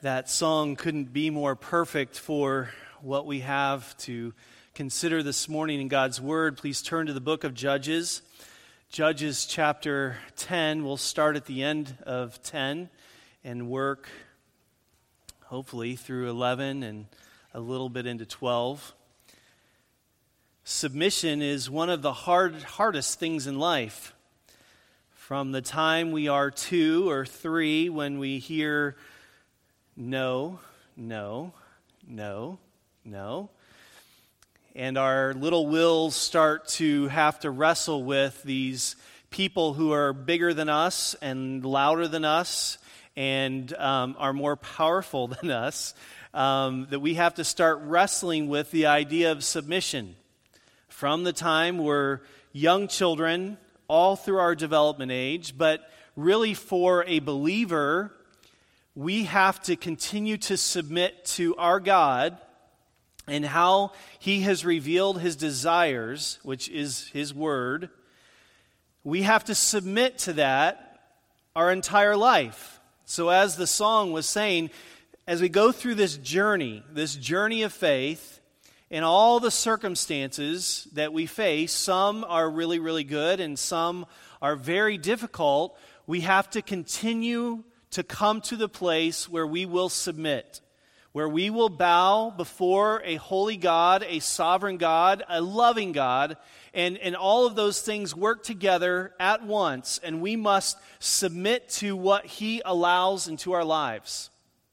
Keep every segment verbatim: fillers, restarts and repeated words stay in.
That song couldn't be more perfect for what we have to consider this morning in God's Word. Please turn to the book of Judges. Judges chapter ten. We'll start at the end of ten and work hopefully through eleven and a little bit into twelve. Submission is one of the hard, hardest things in life. From the time we are two or three, when we hear no, no, no, no, and our little wills start to have to wrestle with these people who are bigger than us and louder than us and um, are more powerful than us, um, that we have to start wrestling with the idea of submission. From the time we're young children, all through our development age, but really for a believer, we have to continue to submit to our God and how He has revealed His desires, which is His Word. We have to submit to that our entire life. So as the song was saying, as we go through this journey, this journey of faith, in all the circumstances that we face, some are really, really good and some are very difficult, we have to continue to come to the place where we will submit, where we will bow before a holy God, a sovereign God, a loving God, and, and all of those things work together at once, and we must submit to what He allows into our lives.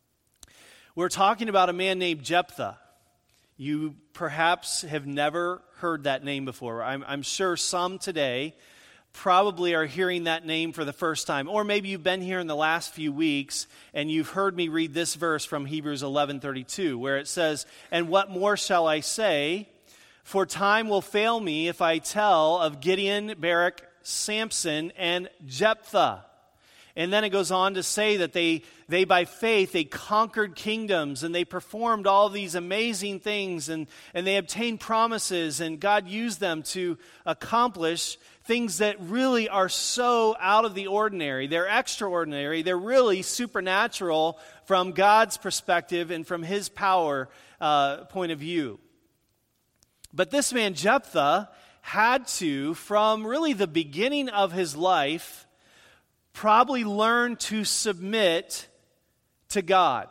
We're talking about a man named Jephthah. You perhaps have never heard that name before. I'm, I'm sure some today probably are hearing that name for the first time. Or maybe you've been here in the last few weeks and you've heard me read this verse from Hebrews eleven thirty-two, where it says, "And what more shall I say? For time will fail me if I tell of Gideon, Barak, Samson, and Jephthah." And then it goes on to say that they, they by faith, they conquered kingdoms and they performed all these amazing things and, and they obtained promises and God used them to accomplish things that really are so out of the ordinary. They're extraordinary. They're really supernatural from God's perspective and from His power uh, point of view. But this man Jephthah had to, from really the beginning of his life, probably learn to submit to God.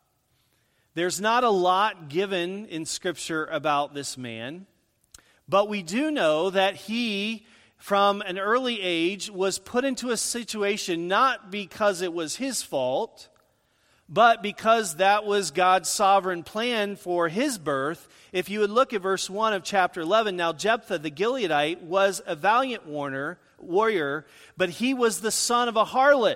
There's not a lot given in Scripture about this man, but we do know that he, from an early age, was put into a situation not because it was his fault, but because that was God's sovereign plan for his birth. If you would look at verse one of chapter eleven, "Now Jephthah the Gileadite was a valiant warrior, warrior, but he was the son of a harlot."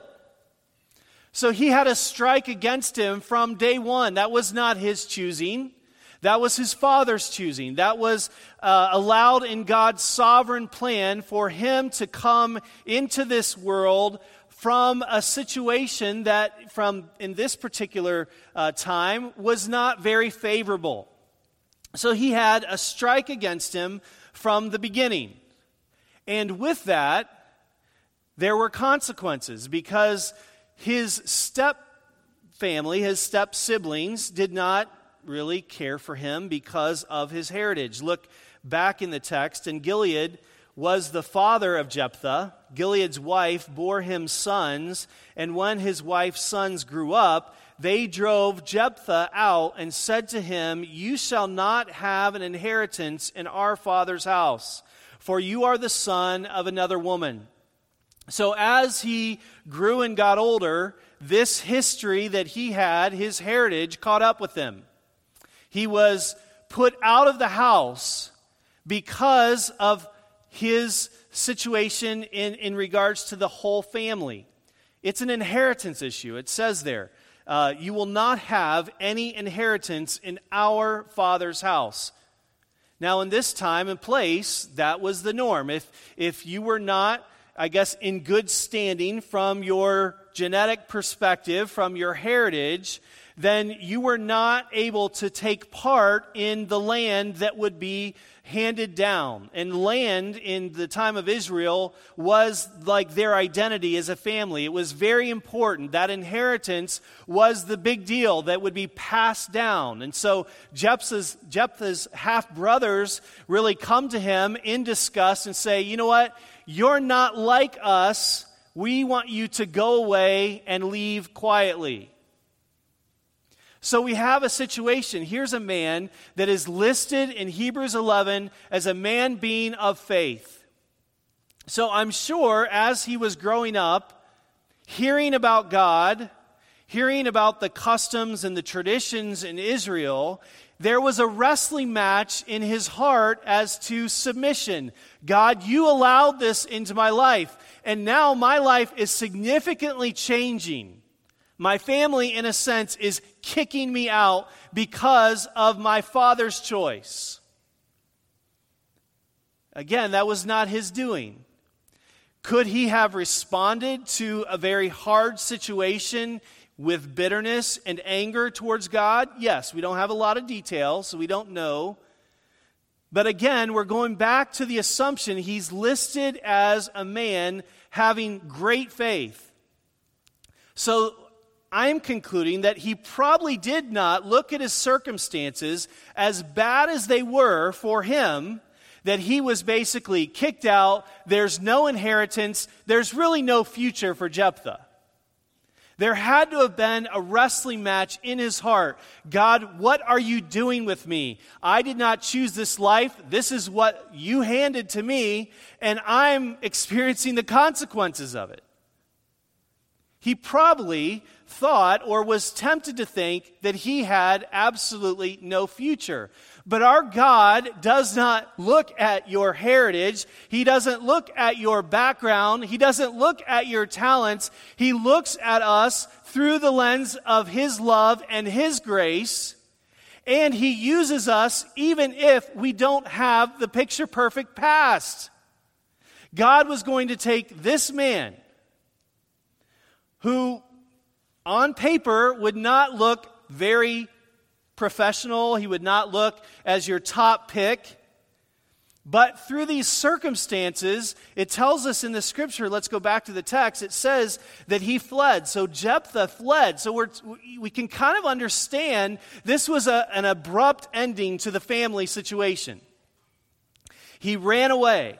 So he had a strike against him from day one. That was not his choosing. That was his father's choosing. That was uh, allowed in God's sovereign plan for him to come into this world from a situation that, from in this particular uh, time, was not very favorable. So he had a strike against him from the beginning. And with that, there were consequences because his step family, his step siblings, did not really care for him because of his heritage. Look back in the text, and Gilead was the father of Jephthah. Gilead's wife bore him sons, and when his wife's sons grew up, they drove Jephthah out and said to him, "You shall not have an inheritance in our father's house, for you are the son of another woman." So as he grew and got older, this history that he had, his heritage, caught up with him. He was put out of the house because of his situation in, in regards to the whole family. It's an inheritance issue. It says there, uh, you will not have any inheritance in our father's house. Now, in this time and place, that was the norm. If, if you were not, I guess, in good standing from your genetic perspective, from your heritage, then you were not able to take part in the land that would be handed down. And land in the time of Israel was like their identity as a family. It was very important. That inheritance was the big deal that would be passed down. And so Jephthah's, Jephthah's half-brothers really come to him in disgust and say, you know what? You're not like us. We want you to go away and leave quietly. So we have a situation. Here's a man that is listed in Hebrews eleven as a man being of faith. So I'm sure as he was growing up, hearing about God, hearing about the customs and the traditions in Israel, there was a wrestling match in his heart as to submission. God, you allowed this into my life, and now my life is significantly changing. My family, in a sense, is kicking me out because of my father's choice. Again, that was not his doing. Could he have responded to a very hard situation with bitterness and anger towards God? Yes, we don't have a lot of details, so we don't know. But again, we're going back to the assumption he's listed as a man having great faith. So I'm concluding that he probably did not look at his circumstances as bad as they were for him, that he was basically kicked out, there's no inheritance, there's really no future for Jephthah. There had to have been a wrestling match in his heart. God, what are you doing with me? I did not choose this life. This is what you handed to me, and I'm experiencing the consequences of it. He probably thought or was tempted to think that he had absolutely no future. But our God does not look at your heritage. He doesn't look at your background. He doesn't look at your talents. He looks at us through the lens of His love and His grace. And He uses us even if we don't have the picture-perfect past. God was going to take this man who on paper would not look very professional. He would not look as your top pick. But through these circumstances, it tells us in the scripture, let's go back to the text, it says that he fled. So Jephthah fled. So we're, we can kind of understand this was a, an abrupt ending to the family situation. He ran away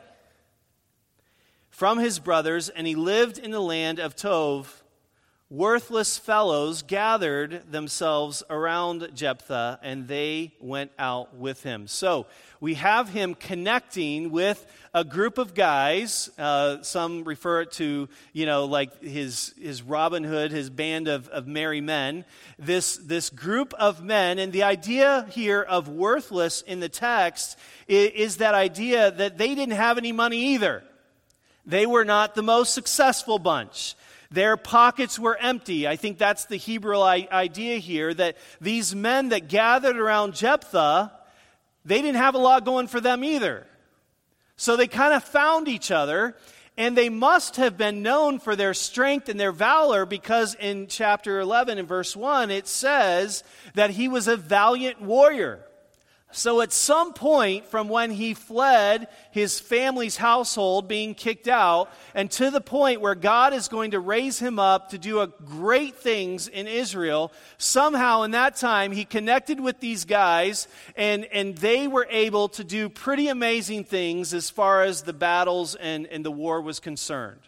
from his brothers, and he lived in the land of Tov. Worthless fellows gathered themselves around Jephthah, and they went out with him. So we have him connecting with a group of guys. Uh, some refer it to, you know, like his his Robin Hood, his band of, of merry men. This, this group of men, and the idea here of worthless in the text is, is that idea that they didn't have any money either. They were not the most successful bunch. Their pockets were empty. I think that's the Hebrew idea here, that these men that gathered around Jephthah, they didn't have a lot going for them either. So they kind of found each other, and they must have been known for their strength and their valor, because in chapter eleven and verse one, it says that he was a valiant warrior. So at some point from when he fled his family's household being kicked out, and to the point where God is going to raise him up to do a great things in Israel, somehow in that time he connected with these guys, and, and they were able to do pretty amazing things as far as the battles and, and the war was concerned.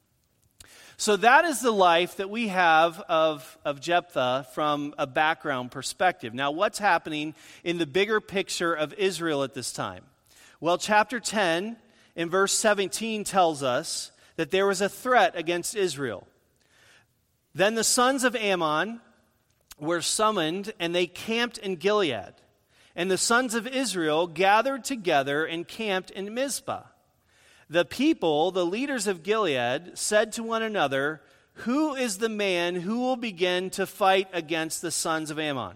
So that is the life that we have of, of Jephthah from a background perspective. Now, what's happening in the bigger picture of Israel at this time? Well, chapter ten in verse seventeen tells us that there was a threat against Israel. Then the sons of Ammon were summoned, and they camped in Gilead. And the sons of Israel gathered together and camped in Mizpah. The people, the leaders of Gilead, said to one another, "Who is the man who will begin to fight against the sons of Ammon?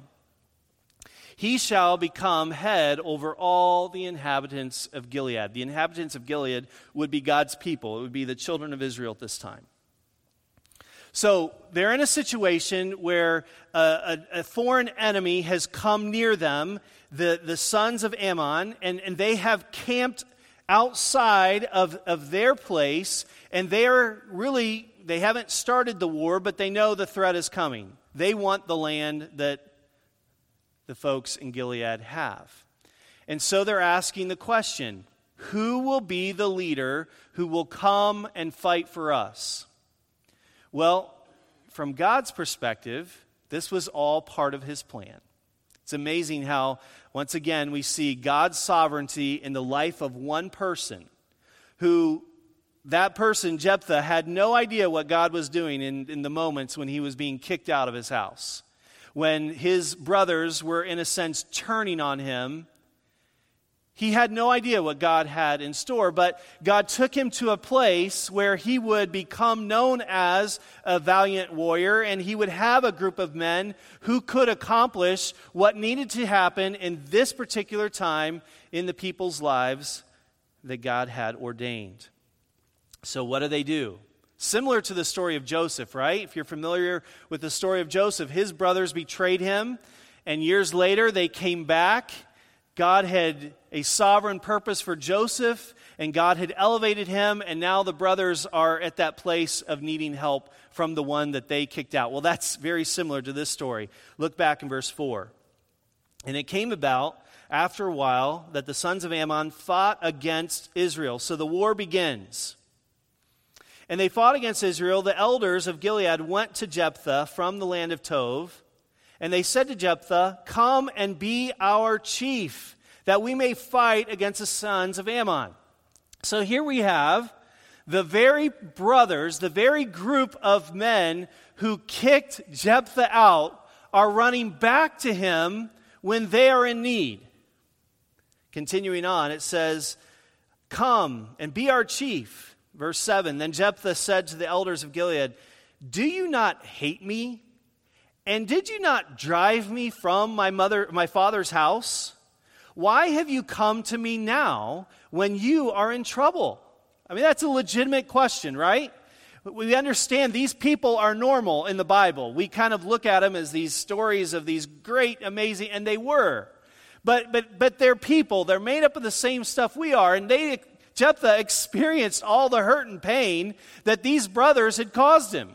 He shall become head over all the inhabitants of Gilead." The inhabitants of Gilead would be God's people. It would be the children of Israel at this time. So they're in a situation where a, a, a foreign enemy has come near them, the, the sons of Ammon, and, and they have camped outside of, of their place, and they are really, they haven't started the war, but they know the threat is coming. They want the land that the folks in Gilead have. And so they're asking the question, who will be the leader who will come and fight for us? Well, from God's perspective, this was all part of his plan. It's amazing how, once again, we see God's sovereignty in the life of one person who, that person, Jephthah, had no idea what God was doing in, in the moments when he was being kicked out of his house. When his brothers were, in a sense, turning on him, he had no idea what God had in store, but God took him to a place where he would become known as a valiant warrior, and he would have a group of men who could accomplish what needed to happen in this particular time in the people's lives that God had ordained. So what do they do? Similar to the story of Joseph, right? If you're familiar with the story of Joseph, his brothers betrayed him, and years later they came back. God had a sovereign purpose for Joseph, and God had elevated him, and now the brothers are at that place of needing help from the one that they kicked out. Well, that's very similar to this story. Look back in verse four. And it came about after a while that the sons of Ammon fought against Israel. So the war begins. And they fought against Israel. The elders of Gilead went to Jephthah from the land of Tov, and they said to Jephthah, "Come and be our chief, that we may fight against the sons of Ammon." So here we have the very brothers, the very group of men who kicked Jephthah out are running back to him when they are in need. Continuing on, it says, "Come and be our chief." Verse seven, "Then Jephthah said to the elders of Gilead, 'Do you not hate me? And did you not drive me from my mother, my father's house? Why have you come to me now when you are in trouble?'" I mean, that's a legitimate question, right? We understand these people are normal in the Bible. We kind of look at them as these stories of these great, amazing, and they were. But but but they're people. They're made up of the same stuff we are, and they Jephthah experienced all the hurt and pain that these brothers had caused him.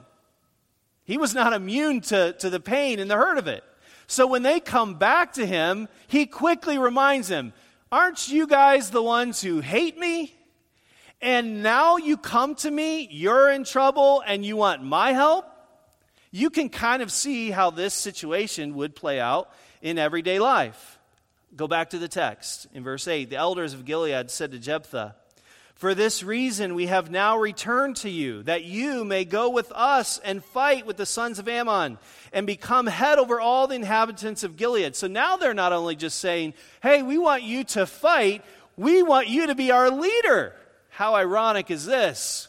He was not immune to, to the pain and the hurt of it. So when they come back to him, he quickly reminds them, "Aren't you guys the ones who hate me? And now you come to me, you're in trouble, and you want my help?" You can kind of see how this situation would play out in everyday life. Go back to the text in verse eight. "The elders of Gilead said to Jephthah, 'For this reason we have now returned to you, that you may go with us and fight with the sons of Ammon and become head over all the inhabitants of Gilead.'" So now they're not only just saying, "Hey, we want you to fight, we want you to be our leader." How ironic is this?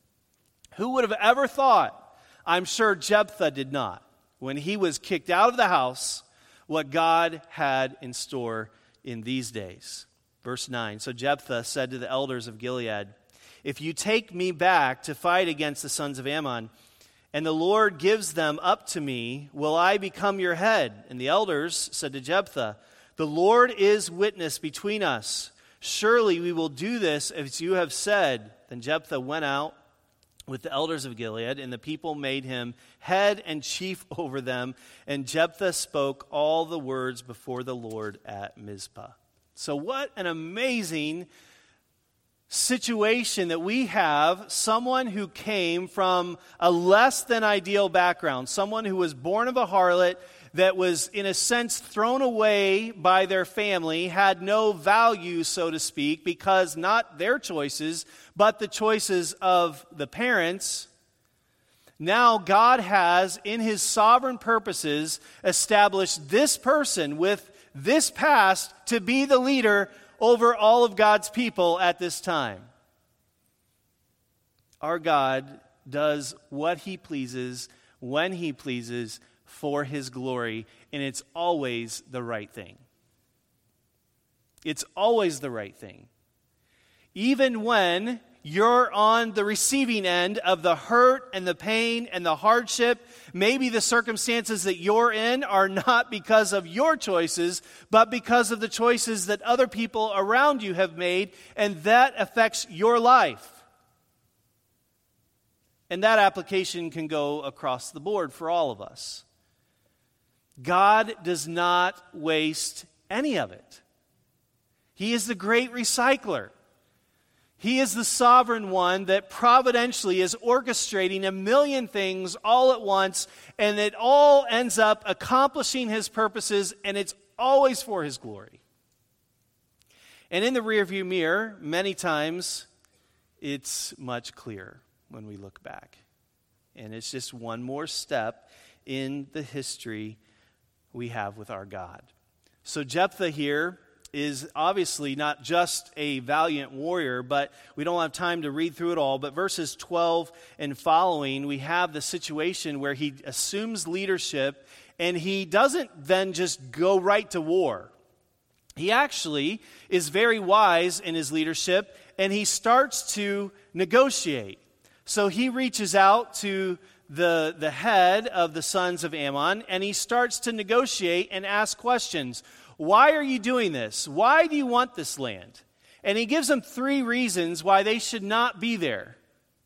Who would have ever thought? I'm sure Jephthah did not, when he was kicked out of the house, what God had in store in these days. Verse nine, "So Jephthah said to the elders of Gilead, 'If you take me back to fight against the sons of Ammon, and the Lord gives them up to me, will I become your head?' And the elders said to Jephthah, 'The Lord is witness between us. Surely we will do this as you have said.' Then Jephthah went out with the elders of Gilead, and the people made him head and chief over them. And Jephthah spoke all the words before the Lord at Mizpah." So what an amazing situation that we have someone who came from a less than ideal background, someone who was born of a harlot, that was in a sense thrown away by their family, had no value, so to speak, because not their choices, but the choices of the parents. Now God has, in his sovereign purposes, established this person with this past to be the leader over all of God's people at this time. Our God does what he pleases, when he pleases, for his glory, and it's always the right thing. It's always the right thing. Even when you're on the receiving end of the hurt and the pain and the hardship. Maybe the circumstances that you're in are not because of your choices, but because of the choices that other people around you have made, and that affects your life. And that application can go across the board for all of us. God does not waste any of it. He is the great recycler. He is the sovereign one that providentially is orchestrating a million things all at once, and it all ends up accomplishing his purposes, and it's always for his glory. And in the rearview mirror, many times, it's much clearer when we look back. And it's just one more step in the history we have with our God. So Jephthah here is obviously not just a valiant warrior, but we don't have time to read through it all. But verses twelve and following, we have the situation where he assumes leadership, and he doesn't then just go right to war. He actually is very wise in his leadership, and he starts to negotiate. So he reaches out to the, the head of the sons of Ammon, and he starts to negotiate and ask questions. Why are you doing this? Why do you want this land? And he gives them three reasons why they should not be there.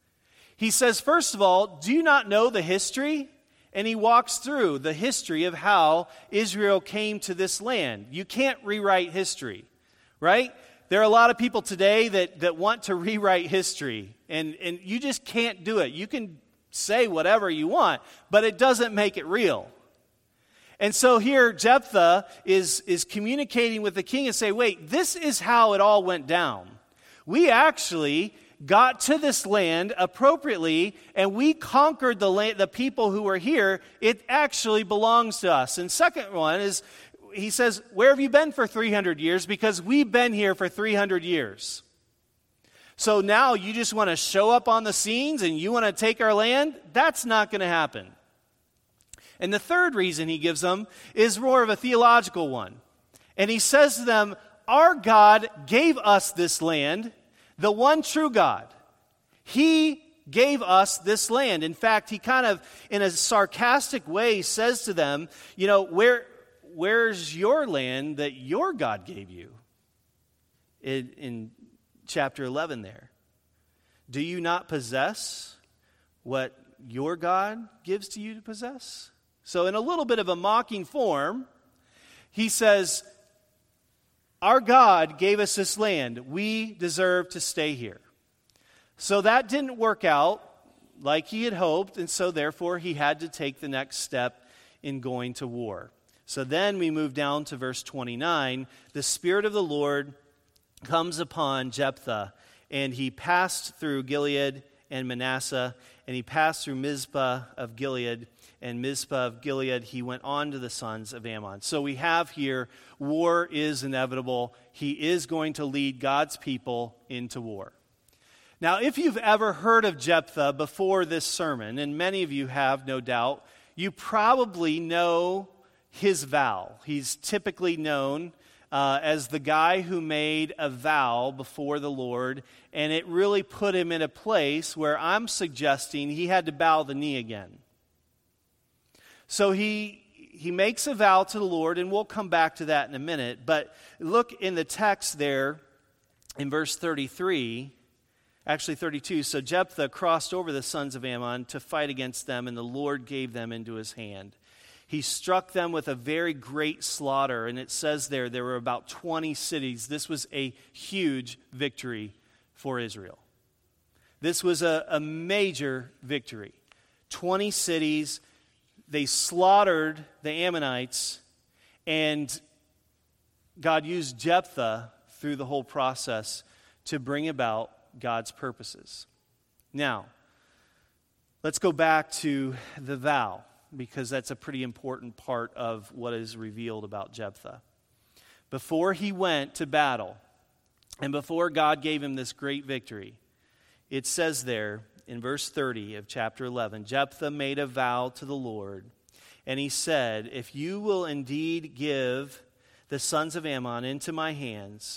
He says, first of all, do you not know the history? And he walks through the history of how Israel came to this land. You can't rewrite history, right? There are a lot of people today that, that want to rewrite history, and, and you just can't do it. You can say whatever you want, but it doesn't make it real. And so here Jephthah is, is communicating with the king and say, wait, this is how it all went down. We actually got to this land appropriately, and we conquered the land, the people who were here. It actually belongs to us. And second one is, he says, where have you been for three hundred years? Because we've been here for three hundred years. So now you just want to show up on the scenes and you want to take our land? That's not going to happen. And the third reason he gives them is more of a theological one. And he says to them, our God gave us this land, the one true God. He gave us this land. In fact, he kind of, in a sarcastic way, says to them, you know, where, where's your land that your God gave you? In, in chapter eleven there. Do you not possess what your God gives to you to possess? So in a little bit of a mocking form, he says, our God gave us this land. We deserve to stay here. So that didn't work out like he had hoped, and so therefore he had to take the next step in going to war. So then we move down to verse twenty-nine. The Spirit of the Lord comes upon Jephthah, and he passed through Gilead and Manasseh, and he passed through Mizpah of Gilead, and Mizpah of Gilead, he went on to the sons of Ammon. So we have here, war is inevitable. He is going to lead God's people into war. Now, if you've ever heard of Jephthah before this sermon, and many of you have, no doubt, you probably know his vow. He's typically known uh, as the guy who made a vow before the Lord, and it really put him in a place where I'm suggesting he had to bow the knee again. So he he makes a vow to the Lord, and we'll come back to that in a minute. But look in the text there in verse thirty-three, actually thirty-two. So Jephthah crossed over the sons of Ammon to fight against them, and the Lord gave them into his hand. He struck them with a very great slaughter, and it says there, there were about twenty cities. This was a huge victory for Israel. This was a, a major victory. twenty cities. They slaughtered the Ammonites, and God used Jephthah through the whole process to bring about God's purposes. Now, let's go back to the vow, because that's a pretty important part of what is revealed about Jephthah. Before he went to battle, and before God gave him this great victory, it says there, in verse thirty of chapter eleven, Jephthah made a vow to the Lord, and he said, if you will indeed give the sons of Ammon into my hands,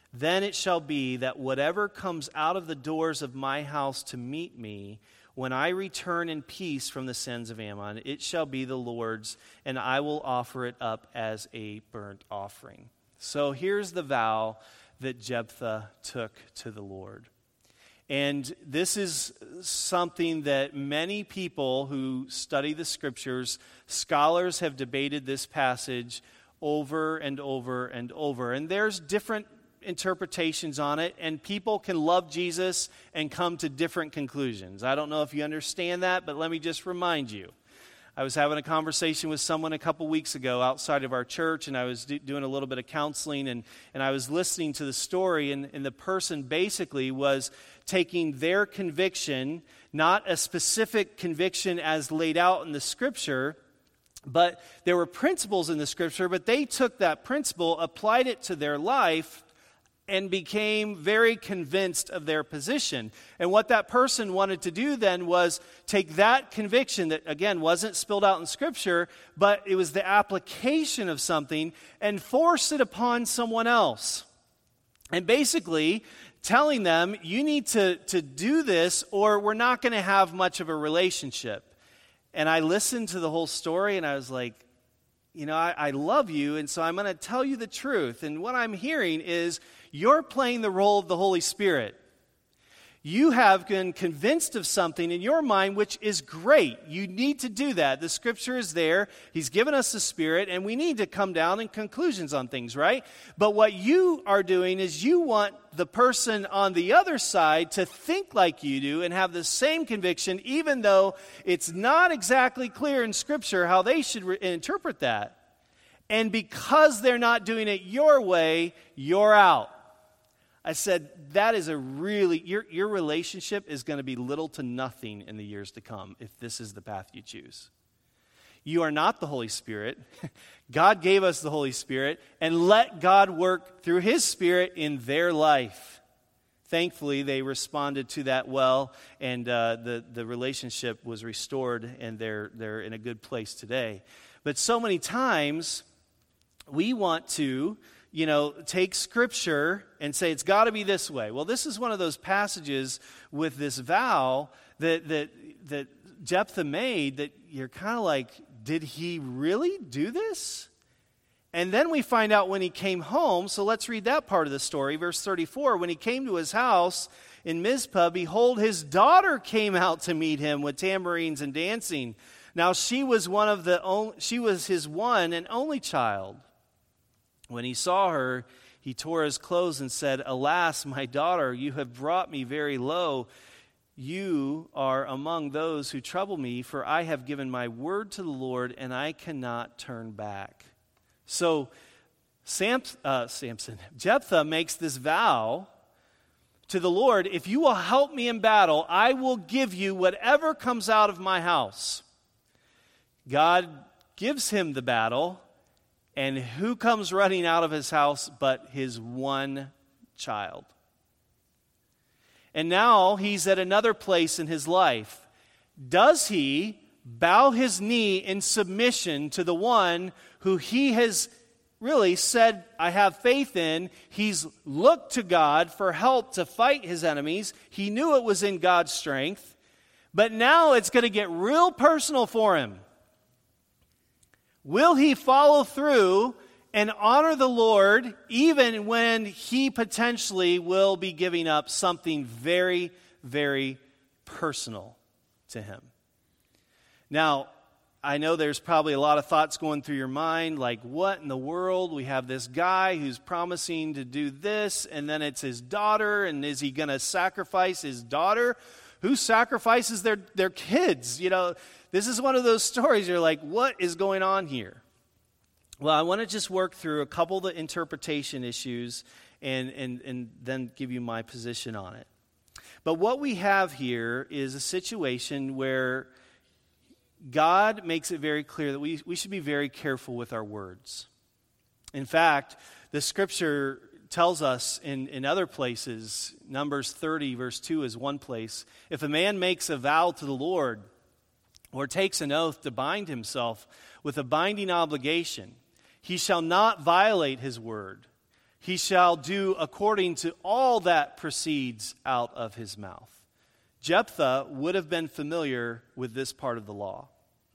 Then it shall be that whatever comes out of the doors of my house to meet me, when I return in peace from the sins of Ammon, it shall be the Lord's, and I will offer it up as a burnt offering. So here's the vow that Jephthah took to the Lord. And this is something that many people who study the Scriptures, scholars have debated this passage over and over and over. And there's different interpretations on it, and people can love Jesus and come to different conclusions. I don't know if you understand that, but let me just remind you. I was having a conversation with someone a couple weeks ago outside of our church, and I was do- doing a little bit of counseling, and, and I was listening to the story, and, and the person basically was taking their conviction, not a specific conviction as laid out in the Scripture, but there were principles in the Scripture, but they took that principle, applied it to their life, and became very convinced of their position. And what that person wanted to do then was take that conviction that, again, wasn't spilled out in Scripture, but it was the application of something, and force it upon someone else. And basically telling them, you need to, to do this or we're not going to have much of a relationship. And I listened to the whole story and I was like, you know, I, I love you, and so I'm going to tell you the truth. And what I'm hearing is you're playing the role of the Holy Spirit. You have been convinced of something in your mind, which is great. You need to do that. The Scripture is there. He's given us the Spirit, and we need to come down in conclusions on things, right? But what you are doing is you want the person on the other side to think like you do and have the same conviction, even though it's not exactly clear in Scripture how they should re- interpret that. And because they're not doing it your way, you're out. I said, that is a really, your, your relationship is going to be little to nothing in the years to come if this is the path you choose. You are not the Holy Spirit. God gave us the Holy Spirit, and let God work through His Spirit in their life. Thankfully, they responded to that well, and uh, the, the relationship was restored, and they're, they're in a good place today. But so many times, we want to you know, take Scripture and say it's got to be this way. Well, this is one of those passages with this vow that that that Jephthah made that you're kind of like, did he really do this? And then we find out when he came home, so let's read that part of the story, verse thirty-four. When he came to his house in Mizpah, behold, his daughter came out to meet him with tambourines and dancing. Now she was one of the only, she was his one and only child. When he saw her, he tore his clothes and said, Alas, my daughter, you have brought me very low. You are among those who trouble me, for I have given my word to the Lord, and I cannot turn back. So Sam, uh, Samson, Jephthah makes this vow to the Lord, if you will help me in battle, I will give you whatever comes out of my house. God gives him the battle. And who comes running out of his house but his one child? And now he's at another place in his life. Does he bow his knee in submission to the one who he has really said, I have faith in? He's looked to God for help to fight his enemies. He knew it was in God's strength. But now it's going to get real personal for him. Will he follow through and honor the Lord even when he potentially will be giving up something very, very personal to him? Now, I know there's probably a lot of thoughts going through your mind, like, what in the world? We have this guy who's promising to do this, and then it's his daughter, and is he going to sacrifice his daughter? Who sacrifices their, their kids? You know, this is one of those stories you're like, what is going on here? Well, I want to just work through a couple of the interpretation issues and, and, and then give you my position on it. But what we have here is a situation where God makes it very clear that we, we should be very careful with our words. In fact, the Scripture tells us in, in other places, Numbers thirty, verse two is one place, if a man makes a vow to the Lord or takes an oath to bind himself with a binding obligation, he shall not violate his word. He shall do according to all that proceeds out of his mouth. Jephthah would have been familiar with this part of the law.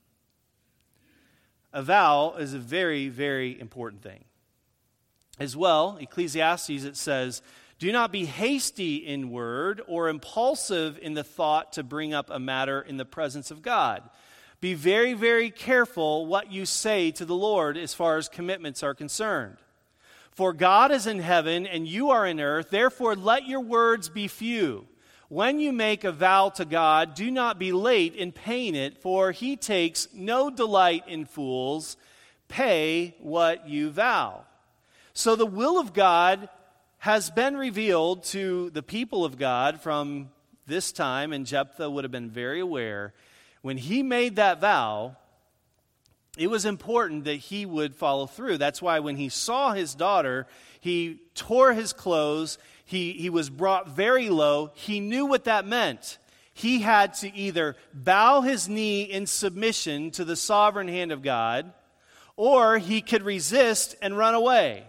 A vow is a very, very important thing. As well, Ecclesiastes, it says, do not be hasty in word or impulsive in the thought to bring up a matter in the presence of God. Be very, very careful what you say to the Lord as far as commitments are concerned. For God is in heaven and you are in earth, therefore let your words be few. When you make a vow to God, do not be late in paying it, for he takes no delight in fools. Pay what you vow. So the will of God has been revealed to the people of God from this time, and Jephthah would have been very aware. When he made that vow, it was important that he would follow through. That's why when he saw his daughter, he tore his clothes, he, he was brought very low. He knew what that meant. He had to either bow his knee in submission to the sovereign hand of God, or he could resist and run away.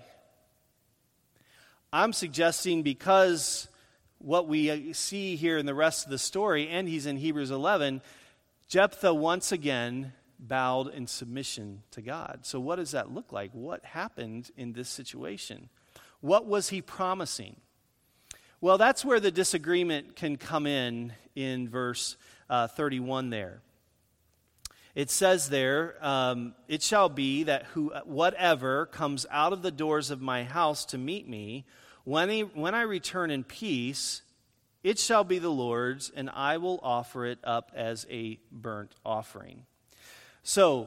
I'm suggesting because what we see here in the rest of the story, and he's in Hebrews eleven, Jephthah once again bowed in submission to God. So what does that look like? What happened in this situation? What was he promising? Well, that's where the disagreement can come in in verse uh, thirty-one there. It says there, um, it shall be that who, whatever comes out of the doors of my house to meet me, when, he, when I return in peace, it shall be the Lord's, and I will offer it up as a burnt offering. So,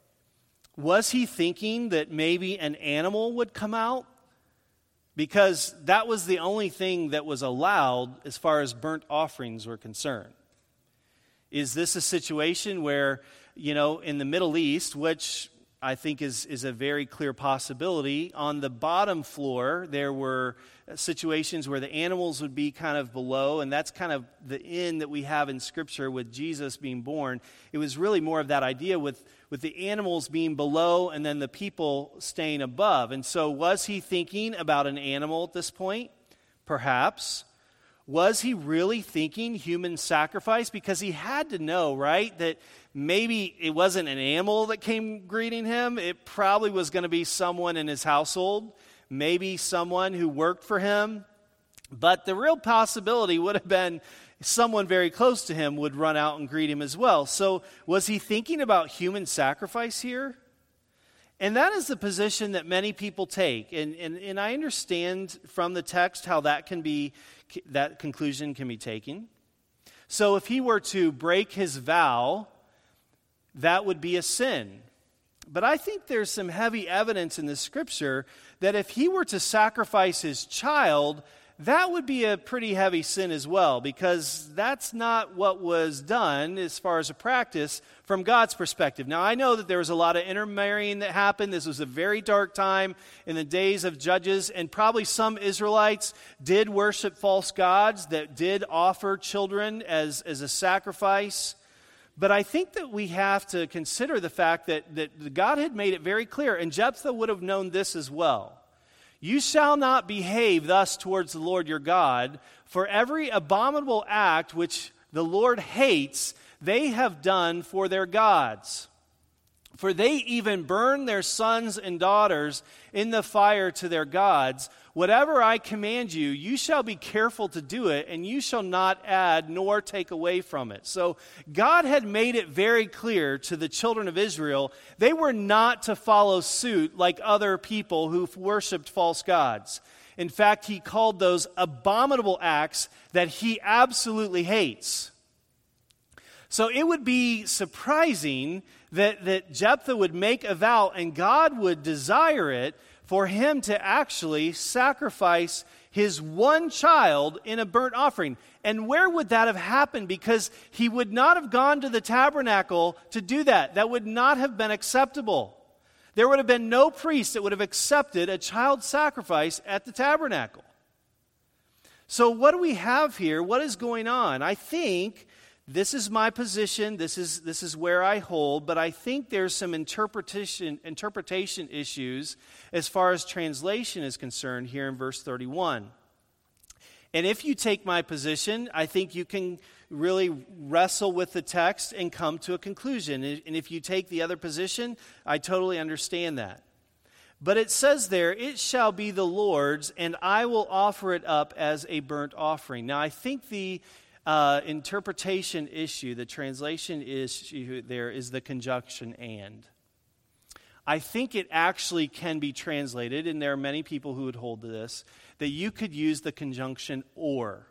was he thinking that maybe an animal would come out? Because that was the only thing that was allowed as far as burnt offerings were concerned. Is this a situation where, you know, in the Middle East, which I think is, is a very clear possibility, on the bottom floor there were situations where the animals would be kind of below, and that's kind of the inn that we have in Scripture with Jesus being born. It was really more of that idea with, with the animals being below and then the people staying above. And so was he thinking about an animal at this point? Perhaps. Was he really thinking human sacrifice? Because he had to know, right, that maybe it wasn't an animal that came greeting him. It probably was going to be someone in his household, maybe someone who worked for him. But the real possibility would have been someone very close to him would run out and greet him as well. So was he thinking about human sacrifice here? And that is the position that many people take. And, and, and I understand from the text how that can be, that conclusion can be taken. So if he were to break his vow, that would be a sin. But I think there's some heavy evidence in the Scripture that if he were to sacrifice his child, that would be a pretty heavy sin as well, because that's not what was done as far as a practice from God's perspective. Now, I know that there was a lot of intermarrying that happened. This was a very dark time in the days of Judges, and probably some Israelites did worship false gods that did offer children as, as a sacrifice. But I think that we have to consider the fact that, that God had made it very clear, and Jephthah would have known this as well. You shall not behave thus towards the Lord your God, for every abominable act which the Lord hates, they have done for their gods. For they even burn their sons and daughters in the fire to their gods. Whatever I command you, you shall be careful to do it, and you shall not add nor take away from it. So God had made it very clear to the children of Israel, they were not to follow suit like other people who worshipped false gods. In fact, he called those abominable acts that he absolutely hates. So it would be surprising that, that Jephthah would make a vow and God would desire it for him to actually sacrifice his one child in a burnt offering. And where would that have happened? Because he would not have gone to the tabernacle to do that. That would not have been acceptable. There would have been no priest that would have accepted a child sacrifice at the tabernacle. So what do we have here? What is going on? I think this is my position, this is this is where I hold, but I think there's some interpretation interpretation issues as far as translation is concerned here in verse thirty-one. And if you take my position, I think you can really wrestle with the text and come to a conclusion. And if you take the other position, I totally understand that. But it says there, it shall be the Lord's, and I will offer it up as a burnt offering. Now, I think the uh, interpretation issue, the translation issue there is the conjunction and. I think it actually can be translated, and there are many people who would hold to this, that you could use the conjunction or.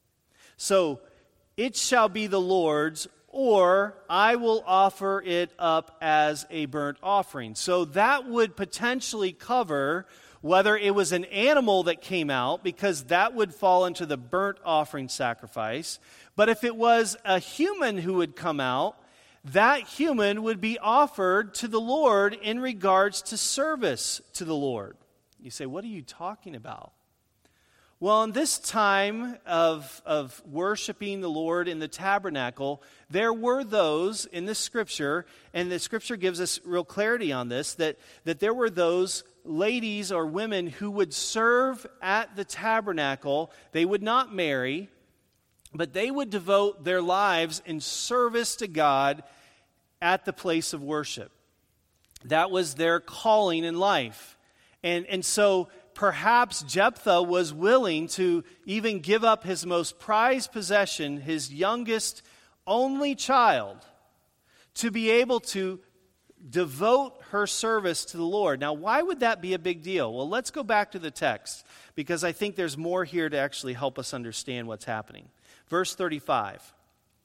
So, it shall be the Lord's, or I will offer it up as a burnt offering. So that would potentially cover whether it was an animal that came out, because that would fall into the burnt offering sacrifice. But if it was a human who would come out, that human would be offered to the Lord in regards to service to the Lord. You say, what are you talking about? Well, in this time of, of worshiping the Lord in the tabernacle, there were those in the Scripture, and the Scripture gives us real clarity on this, that, that there were those ladies or women who would serve at the tabernacle. They would not marry, but they would devote their lives in service to God at the place of worship. That was their calling in life. And, and so perhaps Jephthah was willing to even give up his most prized possession, his youngest only child, to be able to devote her service to the Lord. Now, why would that be a big deal? Well, let's go back to the text, because I think there's more here to actually help us understand what's happening. Verse thirty-five.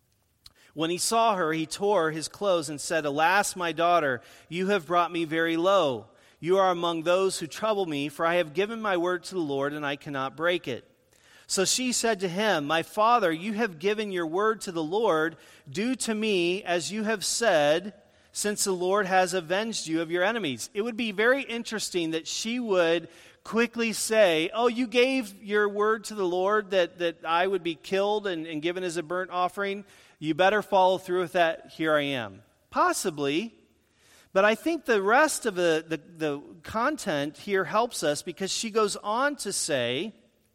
When he saw her, he tore his clothes and said, "Alas, my daughter, you have brought me very low. You are among those who trouble me, for I have given my word to the Lord, and I cannot break it." So she said to him, "My father, you have given your word to the Lord. Do to me as you have said, since the Lord has avenged you of your enemies." It would be very interesting that she would quickly say, "Oh, you gave your word to the Lord that, that I would be killed and, and given as a burnt offering. You better follow through with that. Here I am." Possibly. But I think the rest of the, the, the content here helps us, because she goes on to say,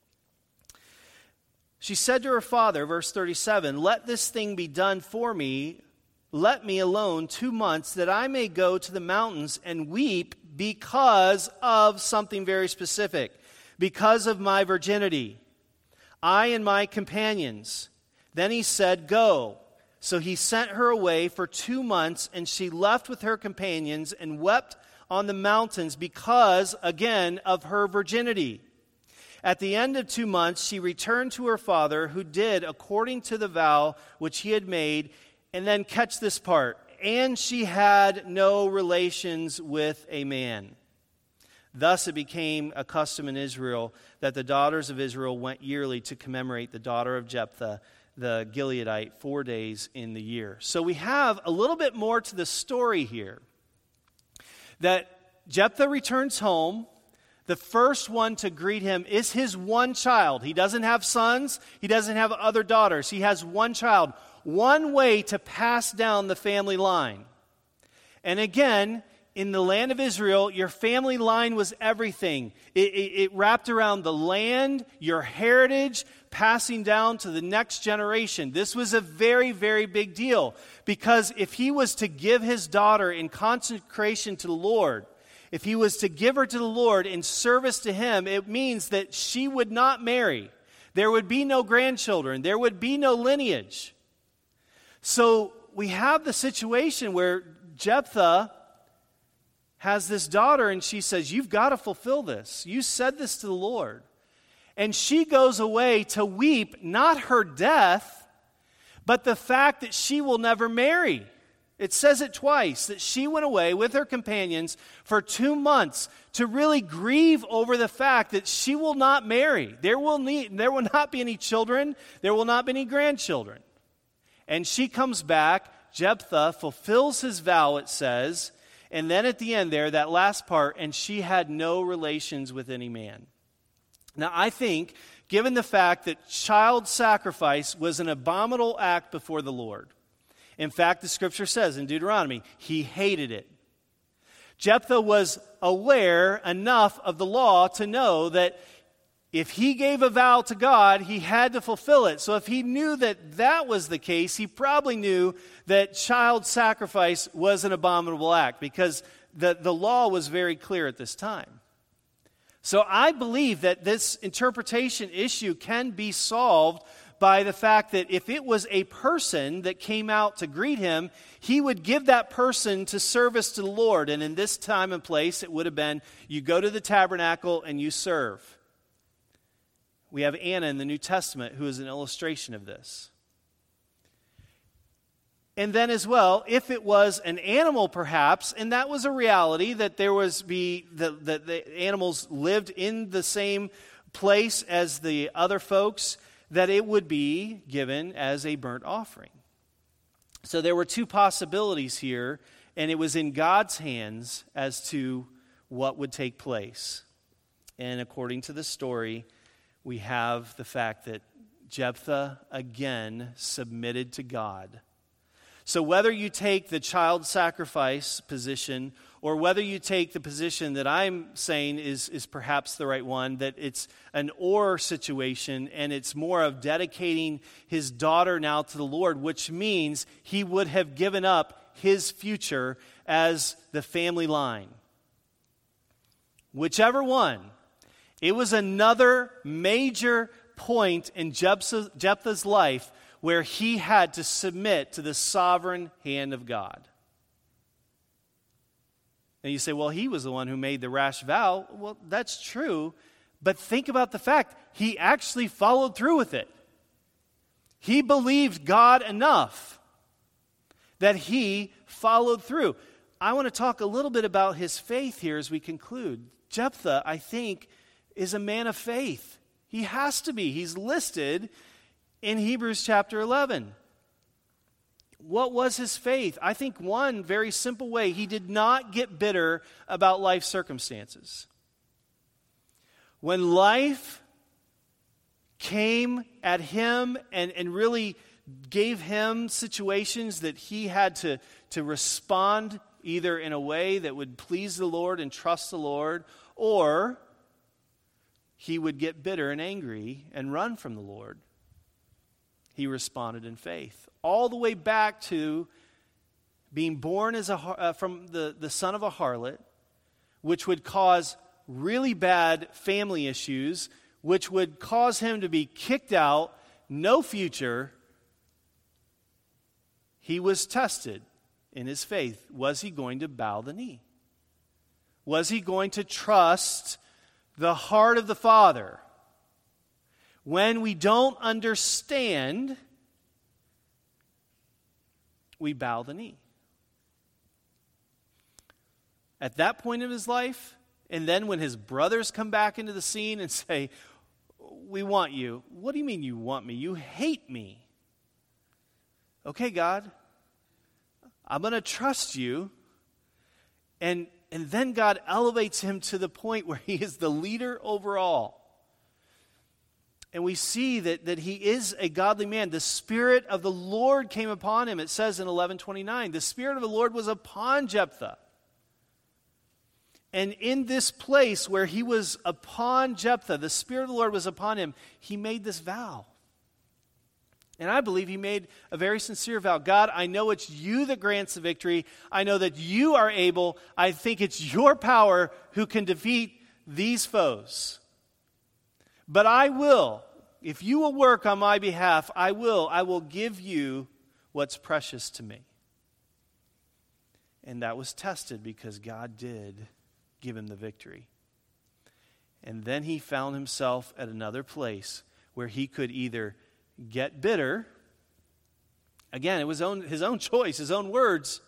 she said to her father, verse thirty-seven, "Let this thing be done for me. Let me alone two months, that I may go to the mountains and weep because of something very specific, because of my virginity, I and my companions." Then he said, "Go." So he sent her away for two months, and she left with her companions and wept on the mountains because, again, of her virginity. At the end of two months, she returned to her father, who did according to the vow which he had made. And then catch this part. And she had no relations with a man. Thus it became a custom in Israel that the daughters of Israel went yearly to commemorate the daughter of Jephthah, the Gileadite, four days in the year. So we have a little bit more to the story here. That Jephthah returns home. The first one to greet him is his one child. He doesn't have sons. He doesn't have other daughters. He has one child. One way to pass down the family line. And again, in the land of Israel, your family line was everything. It, it, it wrapped around the land, your heritage, passing down to the next generation. This was a very, very big deal, because if he was to give his daughter in consecration to the Lord, if he was to give her to the Lord in service to him, it means that she would not marry. There would be no grandchildren. There would be no lineage. So we have the situation where Jephthah has this daughter, and she says, "You've got to fulfill this. You said this to the Lord." And she goes away to weep, not her death, but the fact that she will never marry. It says it twice, that she went away with her companions for two months to really grieve over the fact that she will not marry. There will, need, there will not be any children. There will not be any grandchildren. And she comes back. Jephthah fulfills his vow, it says. And then at the end there, that last part, and she had no relations with any man. Now, I think, given the fact that child sacrifice was an abominable act before the Lord, in fact, the scripture says in Deuteronomy, he hated it. Jephthah was aware enough of the law to know that if he gave a vow to God, he had to fulfill it. So if he knew that that was the case, he probably knew that child sacrifice was an abominable act, because the, the law was very clear at this time. So I believe that this interpretation issue can be solved by the fact that if it was a person that came out to greet him, he would give that person to service to the Lord. And in this time and place, it would have been, you go to the tabernacle and you serve. We have Anna in the New Testament who is an illustration of this. And then as well, if it was an animal perhaps, and that was a reality, that there was be that the, the animals lived in the same place as the other folks, that it would be given as a burnt offering. So there were two possibilities here, and it was in God's hands as to what would take place. And according to the story, we have the fact that Jephthah again submitted to God. So whether you take the child sacrifice position, or whether you take the position that I'm saying is, is perhaps the right one, that it's an or situation, and it's more of dedicating his daughter now to the Lord, which means he would have given up his future as the family line. Whichever one, it was another major point in Jephthah's life where he had to submit to the sovereign hand of God. And you say, well, he was the one who made the rash vow. Well, that's true, but think about the fact he actually followed through with it. He believed God enough that he followed through. I want to talk a little bit about his faith here as we conclude. Jephthah, I think, is a man of faith. He has to be. He's listed in Hebrews chapter eleven. What was his faith? I think one very simple way, he did not get bitter about life circumstances. When life came at him and, and really gave him situations that he had to, to respond either in a way that would please the Lord and trust the Lord, or he would get bitter and angry and run from the Lord. He responded in faith. All the way back to being born as a, uh, from the, the son of a harlot, which would cause really bad family issues, which would cause him to be kicked out, no future. He was tested in his faith. Was he going to bow the knee? Was he going to trust the heart of the Father? When we don't understand, we bow the knee. At that point in his life, and then when his brothers come back into the scene and say, we want you. What do you mean you want me? You hate me. Okay, God, I'm going to trust you. And, and then God elevates him to the point where he is the leader over all. And we see that, that he is a godly man. The Spirit of the Lord came upon him. It says in eleven twenty-nine, the Spirit of the Lord was upon Jephthah. And in this place where he was upon Jephthah, the Spirit of the Lord was upon him, he made this vow. And I believe he made a very sincere vow. God, I know it's you that grants the victory. I know that you are able. I think it's your power who can defeat these foes. But I will, if you will work on my behalf, I will, I will give you what's precious to me. And that was tested because God did give him the victory. And then he found himself at another place where he could either get bitter. Again, it was own, his own choice, his own words.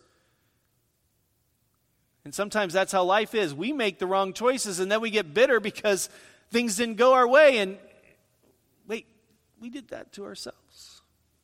And sometimes that's how life is. We make the wrong choices and then we get bitter because things didn't go our way, and wait, we did that to ourselves.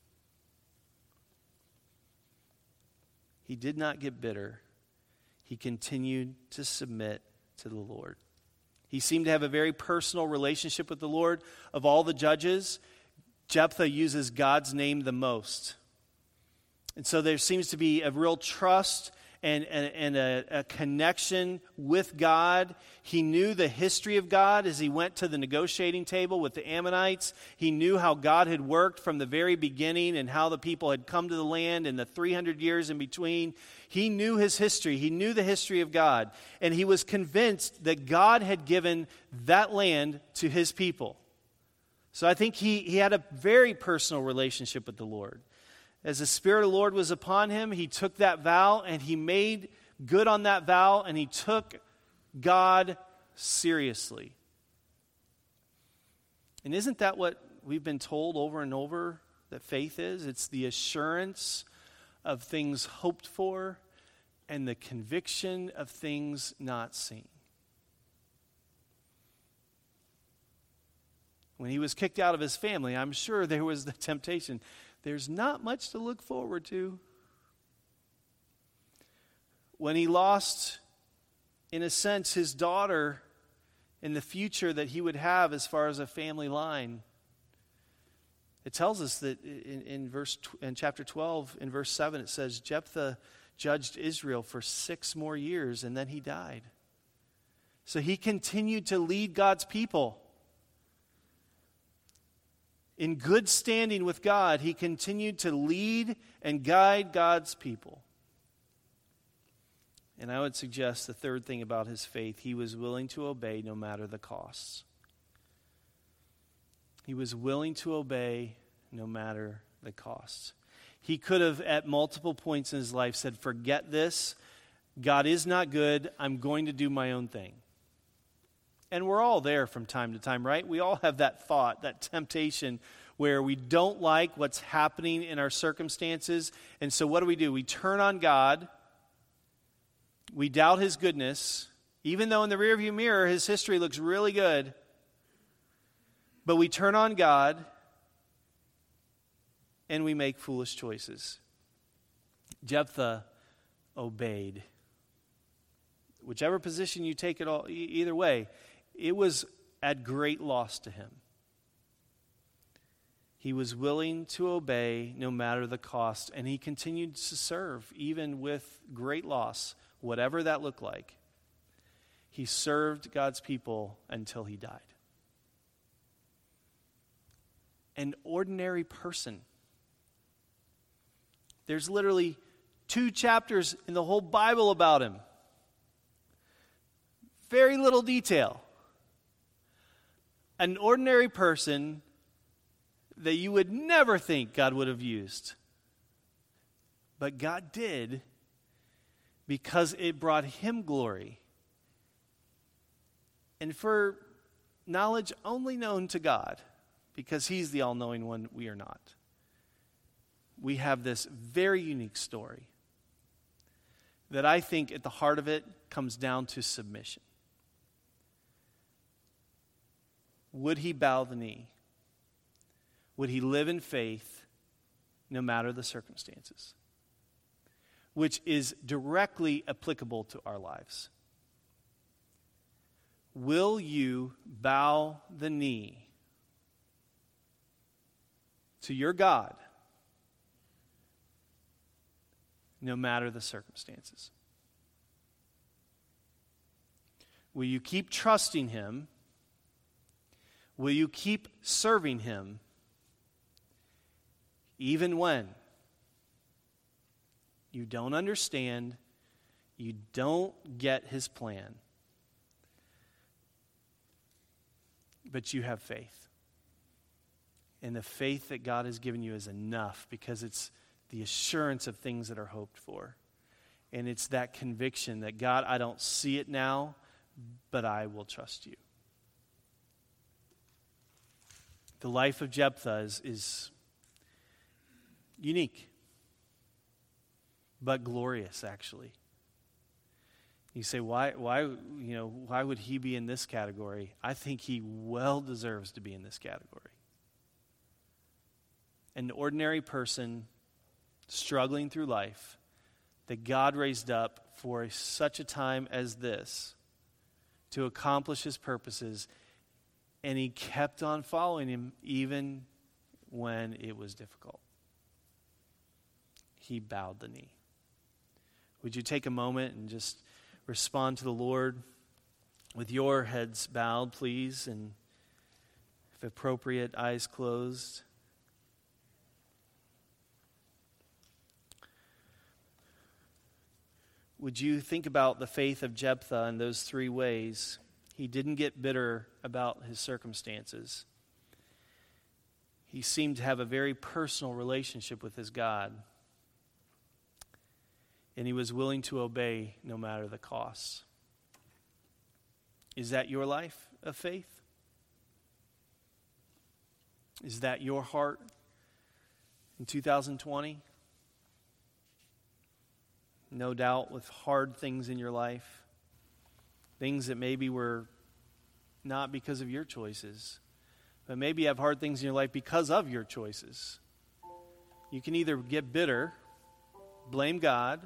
He did not get bitter. He continued to submit to the Lord. He seemed to have a very personal relationship with the Lord. Of all the judges, Jephthah uses God's name the most. And so there seems to be a real trust and, and, and a, a connection with God. He knew the history of God as he went to the negotiating table with the Ammonites. He knew how God had worked from the very beginning and how the people had come to the land in the three hundred years in between. He knew his history. He knew the history of God. And he was convinced that God had given that land to his people. So I think he, he had a very personal relationship with the Lord. As the Spirit of the Lord was upon him, he took that vow and he made good on that vow, and he took God seriously. And isn't that what we've been told over and over that faith is? It's the assurance of things hoped for and the conviction of things not seen. When he was kicked out of his family, I'm sure there was the temptation. There's not much to look forward to. When he lost, in a sense, his daughter in the future that he would have as far as a family line, it tells us that in, in verse in chapter twelve, in verse seven, it says, Jephthah judged Israel for six more years, and then he died. So he continued to lead God's people. In good standing with God, he continued to lead and guide God's people. And I would suggest the third thing about his faith, he was willing to obey no matter the costs. He was willing to obey no matter the costs. He could have, at multiple points in his life, said, forget this. God is not good. I'm going to do my own thing. And we're all there from time to time, right? We all have that thought, that temptation where we don't like what's happening in our circumstances. And so what do we do? We turn on God. We doubt his goodness, even though in the rearview mirror his history looks really good. But we turn on God and we make foolish choices. Jephthah obeyed. Whichever position you take it all, either way, it was at great loss to him. He was willing to obey no matter the cost, and he continued to serve even with great loss, whatever that looked like. He served God's people until he died. An ordinary person. There's literally two chapters in the whole Bible about him. Very little detail. An ordinary person that you would never think God would have used. But God did because it brought him glory. And for knowledge only known to God, because he's the all-knowing one, we are not. We have this very unique story that I think at the heart of it comes down to submission. Would he bow the knee? Would he live in faith no matter the circumstances? Which is directly applicable to our lives. Will you bow the knee to your God no matter the circumstances? Will you keep trusting him? Will you keep serving him even when you don't understand, you don't get his plan, but you have faith? And the faith that God has given you is enough because it's the assurance of things that are hoped for. And it's that conviction that, God, I don't see it now, but I will trust you. The life of Jephthah is, is unique, but glorious, actually. You say, why, why, you know, why would he be in this category? I think he well deserves to be in this category. An ordinary person struggling through life that God raised up for such a time as this to accomplish his purposes, and he kept on following him even when it was difficult. He bowed the knee. Would you take a moment and just respond to the Lord with your heads bowed, please, and if appropriate, eyes closed. Would you think about the faith of Jephthah in those three ways? He didn't get bitter about his circumstances. He seemed to have a very personal relationship with his God. And he was willing to obey no matter the costs. Is that your life of faith? Is that your heart in two thousand twenty? No doubt with hard things in your life, things that maybe were not because of your choices, but maybe you have hard things in your life because of your choices. You can either get bitter, blame God,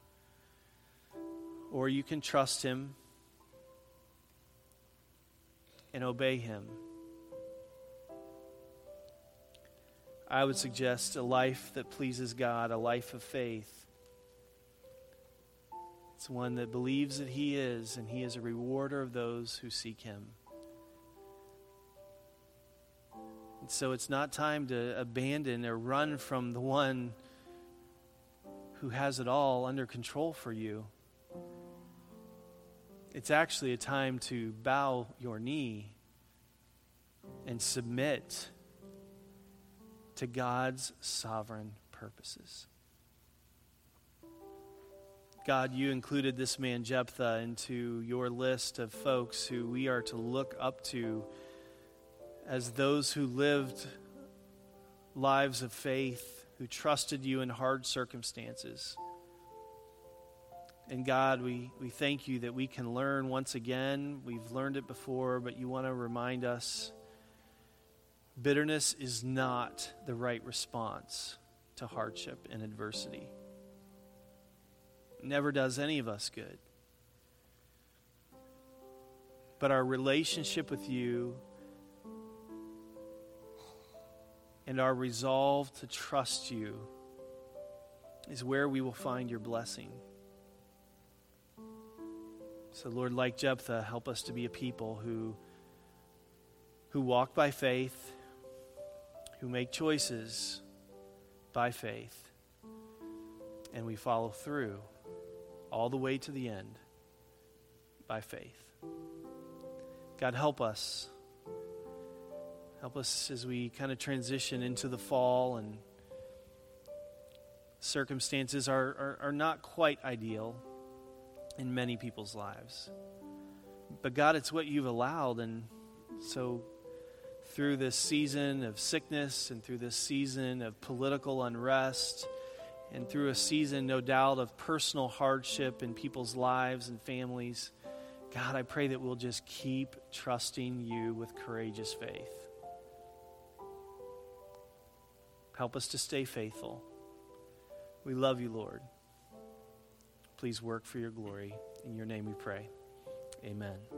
or you can trust him and obey him. I would suggest a life that pleases God, a life of faith. It's one that believes that he is, and he is a rewarder of those who seek him. And so it's not time to abandon or run from the one who has it all under control for you. It's actually a time to bow your knee and submit to God's sovereign purposes. God, you included this man Jephthah into your list of folks who we are to look up to as those who lived lives of faith, who trusted you in hard circumstances. And God, we, we thank you that we can learn once again. We've learned it before, but you want to remind us bitterness is not the right response to hardship and adversity. It never does any of us good. But our relationship with you and our resolve to trust you is where we will find your blessing. So Lord, like Jephthah, help us to be a people who, who walk by faith, who make choices by faith, and we follow through all the way to the end by faith. God, help us. Help us as we kind of transition into the fall and circumstances are, are, are not quite ideal in many people's lives. But God, it's what you've allowed, and so through this season of sickness and through this season of political unrest and through a season, no doubt, of personal hardship in people's lives and families, God, I pray that we'll just keep trusting you with courageous faith. Help us to stay faithful. We love you, Lord. Please work for your glory. In your name we pray. Amen.